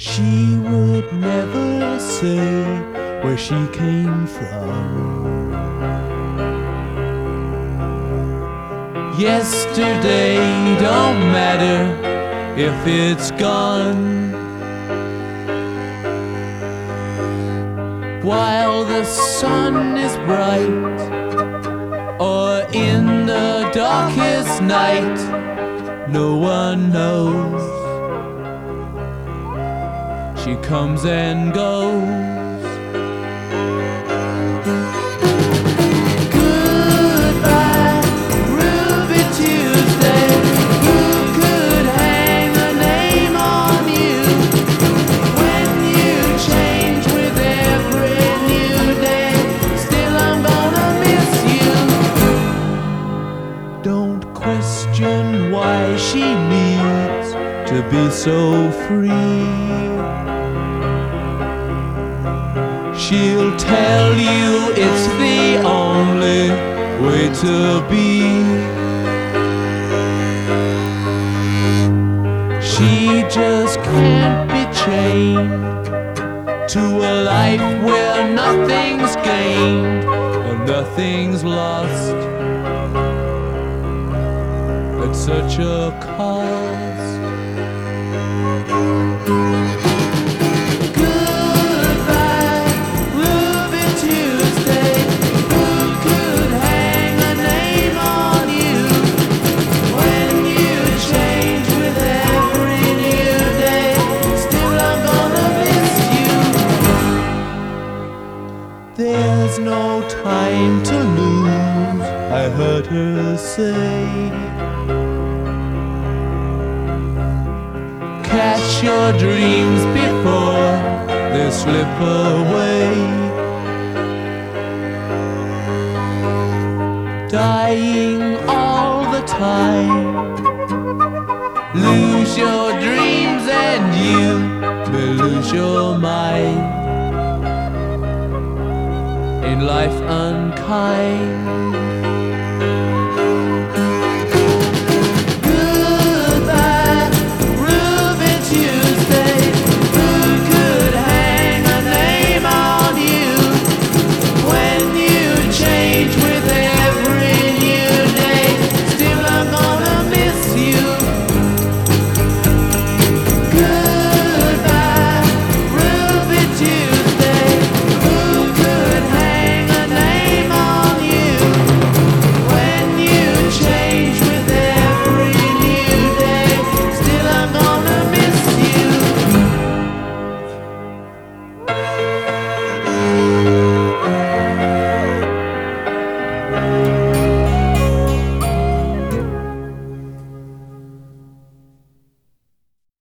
She would never say where she came from. Yesterday don't matter if it's gone. While the sun is bright, or in the darkest night, no one knows. She comes and goes. Goodbye, Ruby Tuesday. Who could hang a name on you when you change with every new day? Still I'm gonna miss you. Don't question why she needs to be so free. She'll tell you it's the only way to be. She just can't be chained to a life where nothing's gained and nothing's lost at such a cost. There's no time to lose, I heard her say. Catch your dreams before they slip away. Dying all the time. Lose your dreams and you will lose your mind. In life unkind.